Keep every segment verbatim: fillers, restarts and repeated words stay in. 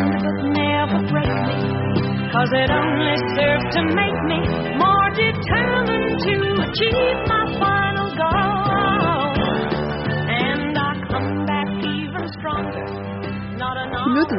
bend but never break me, 'cause it only serves to make me more determined to achieve my final goal. And I come back even stronger, not an You know the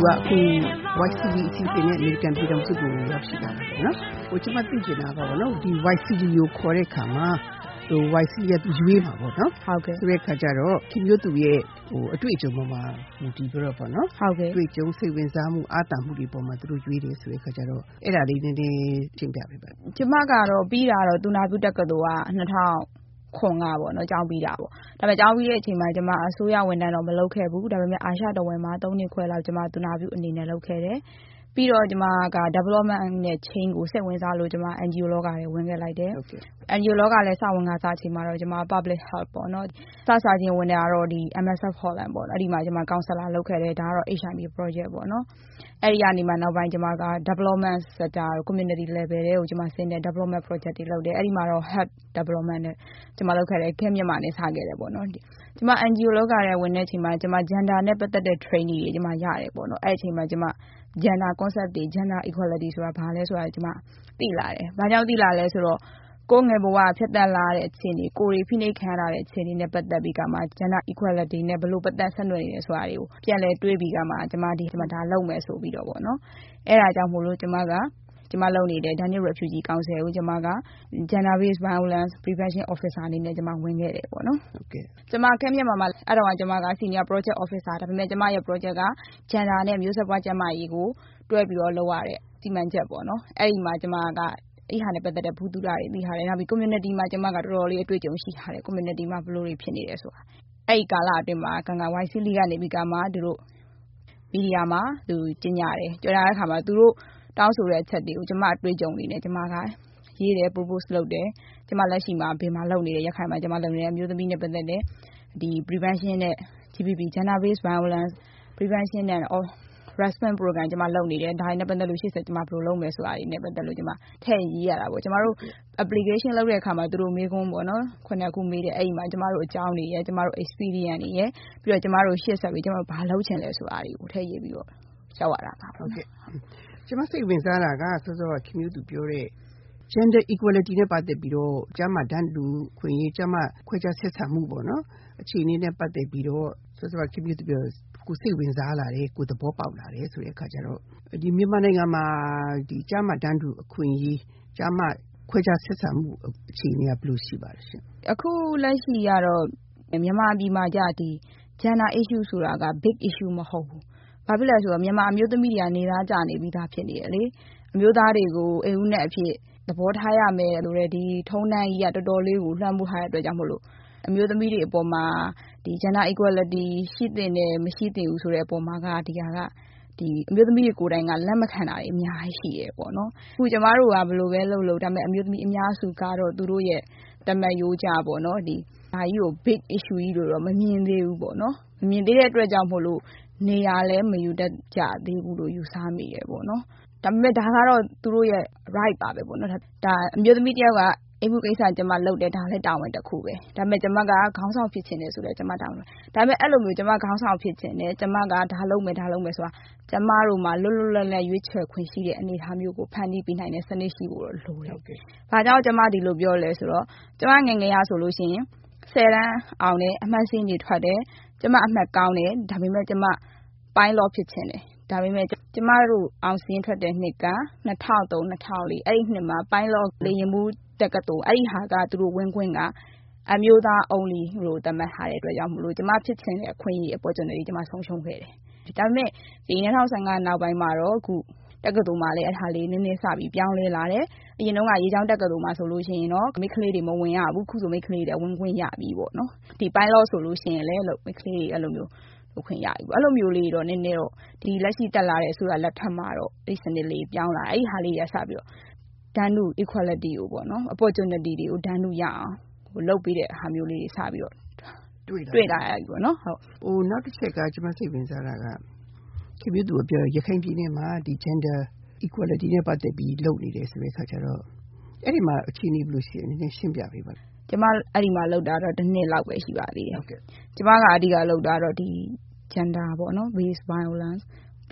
Y C D အစီအစဉ်နဲ့ American ပြည်ထောင်စုကိုရောက်ရှိလာတယ်နော်။ဟိုကျွန်မသိချင်တာကပေါ့နော်ဒီ Y C D ကိုခေါ်တဲ့အခါမှာဟို Y C D ရဲ့ရွေးမှာပေါ့နော်။ဟုတ်ကဲ့ဆိုတဲ့အခါကျတော့ခင်ဗျသူရဲ့ဟိုအတွေ့အကြုံပေါ်မှာဒီပြတော့ပေါ့နော်။ဟုတ်ကဲ့တွေ့ကြုံစိတ်ဝင်စားမှုအားတာမှုတွေပေါ်မှာသူတို့ရွေးတယ်ဆိုတဲ့အခါကျတော့အဲ့ဒါလေးနည်းနည်းရှင်းပြပေးပါ။ကျွန်မကတော့ပြီးတာတော့သူနာပြုတက္ကသိုလ်ကနှစ်ထောင်ခွန်ကပေါ့နော်ကျောင်းပြီးတာပေါ့ဒါပေမဲ့ကျောင်းပြီးတဲ့အချိန်မှာကျွန်မအစိုးရဝန်ထမ်းတော့မလုပ်ခဲ့ဘူးဒါပေမဲ့အာရှတော်ဝင်မှာသုံးနှစ်ခွဲလောက်ကျွန်မသူနာပြုအနေနဲ့လုပ်ခဲ့တယ်ပြီးတော့ကျွန်မက development နဲ့ chain ကိုစိတ်ဝင်စားလို့ကျွန်မ N G O လောကထဲဝင်ခဲ့လိုက်တယ် N G O လောကလည်းစဝင်ကစားချိန်မှာတော့ကျွန်မ public health ပေါ့နော်စစချင်းဝင်တာတော့ဒီ M S F Holland ပေါ့အဲ့ဒီမှာကျွန်မ counselor လုပ်ခဲ့တယ်ဒါကတော့ H I V project ပေါ့နော်အဲ့ဒီကနေမှနောက်ပိုင်းကျွန်မက development sector community level တွေကိုကျွန်မဆင်းတဲ့ development project တွေလုပ်တယ်အဲ့ဒီမှာတော့ health development နဲ့ကျွန်မလုပ်ခဲ့တယ်ခင်မြန်မာနဲ့စခဲ့တယ်ပေါ့နော်ကျွန်မ N G O လောကထဲဝင်တဲ့အချိန်မှာကျွန်မ gender နဲ့ပတ်သက်တဲ့ training တွေကျွန်မရတယ်ပေါ့နော်အဲ့ဒီအချိန်မှာကျွန်မ gender concept တွေ gender equality ဆိုတာဘာလဲဆိုတာကျွန်မသိလာတယ်။ဘာကြောင့်သိလာလဲဆိုတော့ကိုယ်ငယ်ဘဝဖြတ်တက်လာတဲ့အခြေအနေကိုယ်တွေဖိနှိပ်ခံရတဲ့အခြေအနေနဲ့ပတ်သက်ပြီးကမှ gender equality နဲ့ဘယ်လိုပတ်သက်ဆက်နွယ်နေလဲဆိုတာတွေကိုပြန်လည်တွေးပြီးကမှကျွန်မဒီကျွန်မဒါလုပ်မယ်ဆိုပြီးတော့ပေါ့နော်။အဲ့ဒါကြောင့်မို့လို့ကျွန်မကကျွန်မလုပ်နေတဲ့ Daniel Refugee Council ကိုကျွန်မက Gender Based Violence Prevention Officer အနေနဲ့ကျွန်မဝင်ခဲ့တယ်ပေါ့နော်။ဟုတ်ကဲ့။ကျွန်မခင်မြန်မာမှာအဲ့တော့ကျွန်မက Senior Project Officer ဒါပေမဲ့ကျွန်မရဲ့ project က Gender နဲ့မျိုးဆက်ပွားကျန်းမာရေးကိုတွဲပြီးတော့လုပ်ရတဲ့စီမံချက်ပေါ့နော်။အဲ့ဒီမှာကျွန်မကအဲ့ဟာနဲ့ပတ်သက်တဲ့ဘူးတူတာတွေသိထားတယ်။နောက်ပြီး community မှာကျွန်မကတော်တော်လေးအတွေ့အကြုံရှိထားတယ် community မှာဘယ်လိုတွေဖြစ်နေလဲဆိုတာ။အဲ့ဒီကာလအတွင်းမှာကံက Y C D ကနေပြီးကမှသူတို့မီဒီယာမှာသူကျင်ညာတယ်။ကြော်လာတဲ့အခါမှာသူတို့တောင်းဆိုတဲ့အချက်တွေကိုကျွန်မအတွေ့အကြုံတွေနဲ့ကျွန်မကရေးတယ် propose လုပ်တယ်ကျွန်မလက်ရှိမှာဘယ်မှာလုပ်နေတယ်ရခိုင်မှာကျွန်မလုပ်နေတယ်အမျိုးသမီးနဲ့ပတ်သက်တဲ့ဒီ prevention နဲ့ G B V gender based violence prevention and response program ကျွန်မလုပ်နေတယ်ဒါနဲ့ပတ်သက်လို့ရှေ့ဆက်ကျွန်မဘယ်လိုလုပ်မယ်ဆိုတာတွေနဲ့ပတ်သက်လို့ကျွန်မထည့်ရေးရတာပေါ့ကျွန်မတို့ application လုပ်တဲ့အခါမှာသူတို့မေးခွန်းပေါ့နော်ခုနှစ်ခုမေးတယ်အဲ့ဒီမှာကျွန်မတို့အကြောင်းတွေရယ်ကျွန်မတို့ experience တွေရယ်ပြီးတော့ကျွန်မတို့ရှေ့ဆက်ပြီးကျွန်မတို့ဘာလုပ်ချင်လဲဆိုတာတွေကိုထည့်ရေးပြီးတော့ရှောက်ရတာပါဟုတ်ကဲ့ကျွန်မစိတ်ဝင်စားတာကစောစောကခင်ဗျသူပြောတဲ့ gender equality နဲ့ပတ်သက်ပြီးတော့ကျမတန်းလူခွင့်ရေးကျမခွဲခြားဆက်ဆံမှုပေါ့နော်အခြေအနေနဲ့ပတ်သက်ပြီးတော့စောစောကခင်ဗျသူပြောကိုစိတ်ဝင်စားလာတယ်ကိုသဘောပေါက်လာတယ်ဆိုတဲ့အခါကျတော့ဒီမြန်မာနိုင်ငံမှာဒီကျမတန်းလူအခွင့်ရေးကျမခွဲခြားဆက်ဆံမှုအခြေအနေကဘယ်လိုရှိပါလဲရှင်အခုလက်ရှိကတော့မြန်မာပြည်မှာကြာဒီ gender issue ဆိုတာက big issue မဟုတ်ဘူးဘာဖြစ်လဲဆိုတော့မြန်မာအမျိုးသမီးတွေကနေသားကြနေပြီးသားဖြစ်နေတယ်လေအမျိုးသားတွေကိုအိမ်ဦးနဲ့အဖြစ်သဘောထားရမယ်လို့လေဒီထုံးတမ်းကြီးကတော်တော်လေးကိုလှမ်းမှုထားတဲ့အတွက်ကြောင့်မို့လို့အမျိုးသမီးတွေအပေါ်မှာဒီ gender equality ရှိတဲ့နဲ့မရှိတဲ့ဘူးဆိုတဲ့အပေါ်မှာကဒီဟာကဒီအမျိုးသမီးတွေကိုယ်တိုင်ကလက်မခံတာတွေအများကြီးရှိတယ်ပေါ့နော်အခုကျမတို့ကဘယ်လိုပဲလုပ်လို့ဒါပေမဲ့အမျိုးသမီးအများစုကတော့သူတို့ရဲ့တမန်ရိုးကြပေါ့နော်ဒီဒါကြီးကို big issue ကြီးလို့တော့မမြင်သေးဘူးပေါ့နော်မမြင်သေးတဲ့အတွက်ကြောင့်မို့လို့နေရာလဲမယူတတ်ကြသေးဘူးလို့ယူဆမိတယ်ပေါ့နော်ဒါပေမဲ့ဒါကတော့သူတို့ရဲ့ right ပါပဲပေါ့နော်ဒါအမျိုးသမီးတယောက်ကအိမ်မှုကိစ္စကျွန်မလုပ်တယ်ဒါလည်းတာဝန်တစ်ခုပဲဒါပေမဲ့ကျွန်မကခေါင်းဆောင်ဖြစ်ချင်တယ်ဆိုတော့ကျွန်မတာဝန်ဒါပေမဲ့အဲ့လိုမျိုးကျွန်မခေါင်းဆောင်ဖြစ်ချင်တယ်ကျွန်မကဒါလုပ်မယ်ဒါလုပ်မယ်ဆိုတာကျွန်မတို့မှာလွတ်လွတ်လပ်လပ်ရွေးချယ်ခွင့်ရှိတဲ့အနေအထားမျိုးကိုဖန်တီးပေးနိုင်တဲ့စနစ်ရှိဖို့တော့လိုတယ်။ဘာကြောင့်ကျွန်မဒီလိုပြောလဲဆိုတော့ကျွန်မငယ်ငယ်ရဆိုလို့ရှိရင်ဆယ်တန်းအောင်တယ်အမှတ်စင်းတွေထွက်တယ်ကျွန်မအမှတ်ကောင်းတယ်ဒါပေမဲ့ကျွန်မပိုင်းလောဖြစ်ချင်တယ်ဒါပေမဲ့ကျမတို့အောင်စင်းထွက်တဲ့နှစ်ကနှစ်ထောင်သုံး နှစ်ထောင်လေးအဲ့ဒီနှစ်မှာပိုင်းလောလေရင်မှုတက္ကသိုလ်အဲ့ဒီဟာကသူတို့ဝင်ခွင့်ကအမျိုးသား only လို့သတ်မှတ်ထားတဲ့အတွက်ကြောင့်မလို့ကျမဖြစ်ချင်တဲ့အခွင့်အရေး opportunity ကျမဆုံးရှုံးခဲ့တယ်ဒါပေမဲ့ဒီ၂၀၁၅နောက်ပိုင်းမှာတော့အခုတက္ကသိုလ်မှာလည်းအထားလေးနည်းနည်းစပြီးပြောင်းလဲလာတယ်အရင်တော့ကရေချောင်းတက္ကသိုလ်မှာဆိုလို့ရှိရင်တော့မိခလေးတွေမဝင်ရဘူးခုဆိုမိခလေးတွေဝင်ခွင့်ရပြီပေါ့နော်ဒီပိုင်းလောဆိုလို့ရှိရင်လည်းမိခလေးတွေအဲ့လိုမျိုးခွင့်ရပြီအဲ့လိုမျိုးလေးတော့နည်းနည်းတော့ဒီလက်ရှိတက်လာတဲ့အစိုးရလက်ထက်မှာတော့အဲ့စနစ်လေးပြောင်းလာအဲ့ဒီဟာလေးရစပြီးတော့ဒန်းနု equality ကိုပေါ့နော် opportunity တွေကိုဒန်းနုရအောင်ဟိုလုပ်ပြီးတဲ့ဟာမျိုးလေးတွေစပြီးတော့တွေ့တွေ့လာရပြီပေါ့နော်ဟုတ်ဟိုနောက်တစ်ချက်ကကျွန်မစိတ်ဝင်စားတာကခင်ဗျတို့ပြောရခိုင်ပြည်နယ်မှာဒီ gender equality နဲ့ပတ်သက်ပြီးလုပ်နေတယ်ဆိုတဲ့အခါကျတော့အဲ့ဒီမှာအခြေအနေဘယ်လိုရှိလဲနည်းနည်းရှင်းပြပေးပါကျမအဲ့ဒီမှာလောက်တာတော့တစ်နှစ်လောက်ပဲရှိပါသေးတယ်ဟုတ်ကဲ့ကျမကအဓိကလောက်တာတော့ဒီ gender ပေါ့နော် based violence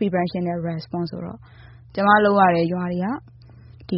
prevention နဲ့ response ဆိုတော့ကျမလုပ်ရတဲ့ရွာတွေကဒီ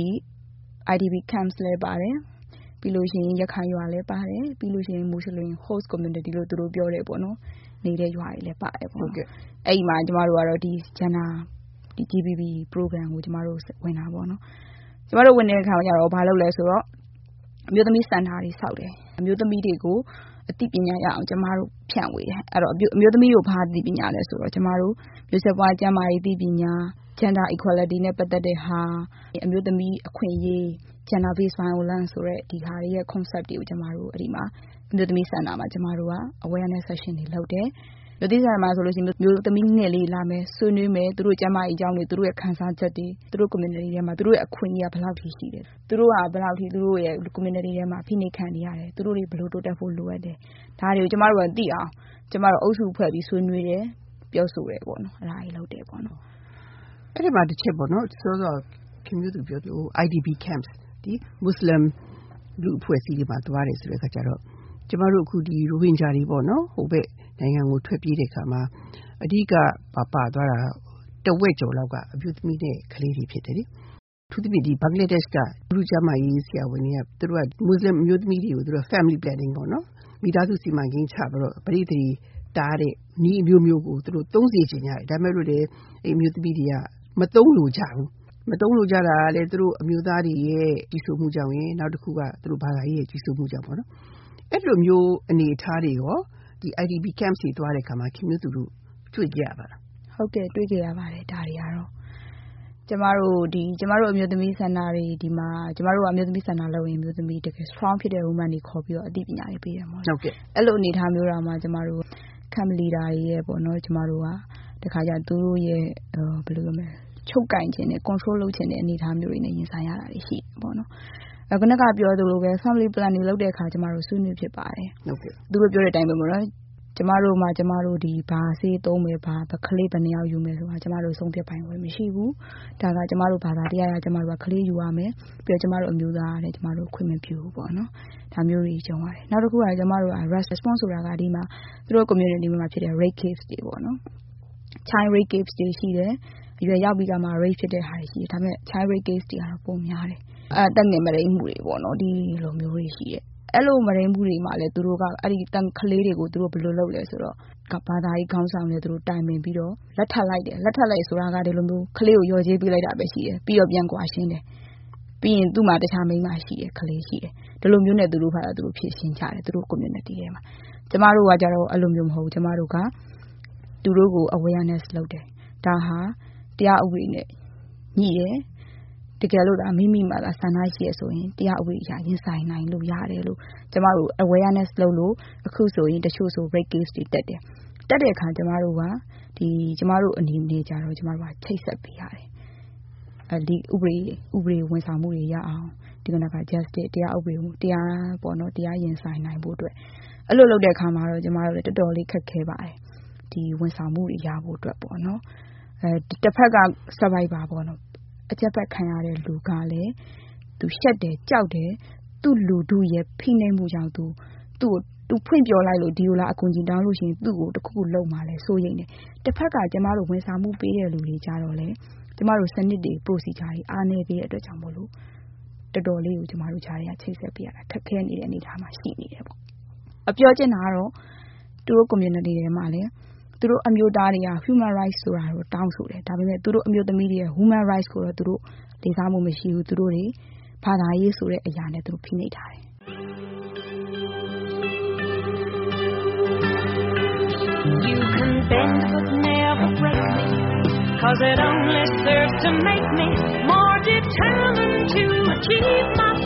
I D P camps လဲပါတယ်ပြီးလို့ရှိရင်ရခိုင်ရွာလဲပါတယ်ပြီးလို့ရှိရင် Muslim host community လို့သူတို့ပြောတယ်ပေါ့နော်နေတဲ့ရွာတွေလဲပါတယ်ပေါ့ဟုတ်ကဲ့အဲ့ဒီမှာကျမတို့ကတော့ဒီ gender ဒီ G B B program ကိုကျမတို့ဝင်တာပေါ့နော်ကျမတို့ဝင်တဲ့အခါကျတော့ဘာလုပ်လဲဆိုတော့အမျိုးသမီးစံထားတွေစောက်တယ်အမျိုးသမီးတွေကိုအသိပညာရအောင်ကျမတို့ဖြန့်ဝေတယ်အဲ့တော့အမျိုးသမီးတို့ဘာသိပညာလဲဆိုတော့ကျမတို့မျိုးဆက်ပွားကျန်းမာရေးသိပညာ gender equality နဲ့ပတ်သက်တဲ့ဟာအမျိုးသမီးအခွင့်အရေး gender based violence ဆိုတဲ့ဒီဟာတွေရဲ့ concept တွေကိုကျမတို့အဲ့ဒီမှာအမျိုးသမီးစံနာမှာကျမတို့က awareness session တွေလုပ်တယ်မျိုးသမီးစံနာမှာဆိုလို့ရှိရင်မျိုးသမီးငယ်လေးလာမယ်ဆွေးနွေးမယ်သူတို့ကျန်းမာရေးအကြောင်းတွေသူတို့ရဲ့ခံစားချက်တွေသူတို့ community ထဲမှာသူတို့ရဲ့အခွင့်အရေးဘယ်လောက်ထိရှိတယ်သူတို့ကဘယ်လောက်ထိသူတို့ရဲ့ community ထဲမှာဖိနှိပ်ခံနေရတယ်သူတို့တွေဘယ်လိုတိုးတက်ဖို့လိုအပ်တယ်ဒါတွေကိုကျမတို့ကသိအောင်ကျမတို့အုပ်စုဖွဲ့ပြီးဆွေးနွေးတယ်ပြောဆိုတယ်ပေါ့နော်အဲ့ဒါကြီးလုပ်တယ်ပေါ့နော်အဲ့ဒီမှာတစ်ချက်ပေါ့နော်ဆိုတော့ခင်ဗျားတို့ပြောလို့ I D P camps ဒီ Muslim လူအဖွဲ့အစည်းတွေမှာတွားတယ်ဆိုတဲ့အခါကျတော့ကျမတို့အခုဒီရိုဟင်ဂျာတွေပေါ့နော်ဟိုဘက်နိုင်ငံကိုထွက်ပြေးတဲ့အခါမှာအဓိကပါပါသွားတာတဝက်ကျော်လောက်ကအမျိုးသမီးနဲ့ကလေးတွေဖြစ်တယ်လေသူတို့ဒီဘင်္ဂလားဒေ့ရှ်ကလူကြမ်းမာရေးဆရာဝန်တွေကသူတို့က Muslim အမျိုးသမီးတွေကိုသူတို့ family planning ပေါ့နော်မိသားစုစီမံကိန်းချပြီးတော့ပရိသေတားတဲ့ဤအမျိုးမျိုးကိုသူတို့သုံးစီချင်ကြတယ်ဒါပေမဲ့လို့လေအမျိုးသမီးတွေကမသုံးလို့ကြဘူးမသုံးလို့ကြတာလည်းသူတို့အမျိုးသားတွေရဲ့ကြီးစိုးမှုကြောင့်ရယ်နောက်တစ်ခုကသူတို့ဘာသာရေးရဲ့ကြီးစိုးမှုကြောင့်ပေါ့နော်အဲ့လိုမျိုးအနေအထားတွေရောဒီ I D P camps တွေတွားတဲ့အခါမှာခင်ဗျားတို့တွေ့ကြရပါလားဟုတ်ကဲ့တွေ့ကြရပါတယ်ဒါတွေကတော့ကျမတို့ဒီကျမတို့အမျိုးသမီးစံနာတွေဒီမှာကျမတို့ကအမျိုးသမီးစံနာလုပ်ရင်အမျိုးသမီးတကယ် strong ဖြစ်တဲ့ woman တွေခေါ်ပြီးတော့အသိပညာတွေပေးရမှာဟုတ်ကဲ့အဲ့လိုအနေထားမျိုးတော့မှကျမတို့ camp leader တွေရဲ့ပေါ့နော်ကျမတို့ကတခါကျသူတို့ရဲ့ဘယ်လိုပြောမလဲချုပ်ကင်ခြင်းနဲ့ control လုပ်ခြင်းတဲ့အနေအထားမျိုးတွေနဲ့ရင်ဆိုင်ရတာတွေရှိတယ်ပေါ့နော်အခုနကပြောသလိုပဲ family planning လုပ်တဲ့အခါကျမတို့ဆွေးနွေးဖြစ်ပါတယ်ဟုတ်ကဲ့သူတို့ပြောတဲ့အတိုင်းပဲပေါ့နော်ကျမတို့မှာကျမတို့ဒီဘာစေးသုံးမယ်ဘာကလေးဘယ်နှယောက်ယူမယ်ဆိုတာကျမတို့ဆုံးဖြတ်ပိုင်ခွင့်မရှိဘူးဒါကကျမတို့ဘာသာတရားရကျမတို့ကကလေးယူရမယ်ပြီးတော့ကျမတို့အမျိုးသားနဲ့ကျမတို့ခွင့်မပြုဘူးပေါ့နော်ဒါမျိုးတွေကြုံရတယ်နောက်တစ်ခုကကျမတို့က response ဆိုတာကဒီမှာသူတို့ community မှာဖြစ်တဲ့ rape case တွေပေါ့နော် child rape case တွေရှိတယ်ရွယ်ရောက်ပြီးကမှ rape ဖြစ်တဲ့ဟာတွေရှိတယ်ဒါပေမဲ့ child rape case တွေကတော့ပုံများတယ်အဲတက်ငယ်မရိမှုတွေပေါ့နော်ဒီလိုမျိုးတွေရှိတယ်အဲ့လိုမရင်းမှုတွေမှာလည်းသူတို့ကအဲ့ဒီတန်ကလေးတွေကိုသူတို့ဘယ်လိုလုပ်လဲဆိုတော့ဘာသာရေးခေါင်းဆောင်တွေသူတို့တိုင်ပင်ပြီးတော့လက်ထပ်လိုက်တယ်လက်ထပ်လိုက်ဆိုတာကဒီလိုမျိုးကလေးကိုရော်ကြေးပေးလိုက်တာပဲရှိတယ်ပြီးတော့ပြန်ကွာရှင်းတယ်ပြီးရင်သူ့မှာတခြားမိန်းမရှိတယ်ကလေးရှိတယ်ဒီလိုမျိုးနဲ့သူတို့ဖာသူတို့ဖြစ်ရှင်းကြတယ်သူတို့ community ထဲမှာကျမတို့ကကြတော့အဲ့လိုမျိုးမဟုတ်ဘူးကျမတို့ကသူတို့ကို awareness လုပ်တယ်ဒါဟာတရားဥပဒေနဲ့ညှိတယ်တကယ်လို့ဒါမိမိမှာဆန္ဒရှိရဆိုရင်တရားဥပဒေအရရင်ဆိုင်နိုင်လို့ရတယ်လို့ကျမတို့ awareness လုပ်လို့အခုဆိုရင်တချို့ဆို rape case တွေတက်တယ်တက်တဲ့အခါကျမတို့ကဒီကျမတို့အနေနဲ့ကြတော့ကျမတို့ကချိတ်ဆက်ပေးရတယ်အဲဒီဥပဒေဥပဒေဝန်ဆောင်မှုတွေရအောင်ဒီကနေ့က justice တရားဥပဒေတရားပေါ့နော်တရားရင်ဆိုင်နိုင်ဖို့အတွက်အဲ့လိုလုပ်တဲ့အခါမှာတော့ကျမတို့လည်းတော်တော်လေးခက်ခဲပါတယ်ဒီဝန်ဆောင်မှုတွေရဖို့အတွက်ပေါ့နော်အဲတစ်ဖက်က survivor ပေါ့နော်အချက်ပတ်ခံရတဲ့လူကလည်းသူရှက်တယ်ကြောက်တယ်သူ့လူတို့ရဲ့ဖိနှိပ်မှုကြောင့်သူသူ့သူဖွင့်ပြောလိုက်လို့ဒီလိုလားအကူကြီးတောင်းလို့ရှိရင်သူ့ကိုတခုခုလုံမှလဲစိုးရိမ်တယ်တစ်ဖက်ကကျမတို့ဝန်ဆောင်မှုပေးတဲ့လူတွေကြတော့လေကျမတို့စနစ်တွေ procedure တွေအားနေပေးတဲ့အတွက်ကြောင့်မို့လို့တော်တော်လေးကိုကျမတို့ကြားရချိတ်ဆက်ပြရတာခက်ခဲနေတဲ့အနေအထားမှာရှိနေတယ်ပေါ့အပြောချင်တာကတော့သူတို့ community တွေမှာလည်းသူတို့အမျိုးသားတွေက human rights ဆိုတာကိုတောင်းဆိုတယ်ဒါပေမဲ့သူတို့အမျိုးသမီးတွေရဲ့ human rights ကိုတော့သူတို့လေးစားမှုမရှိဘူးသူတို့တွေဘာသာရေးဆိုတဲ့အရာနဲ့သူတို့ဖိနှိပ်ထားတယ် You can bend but never break me cause it only serves to make me more determined to achieve my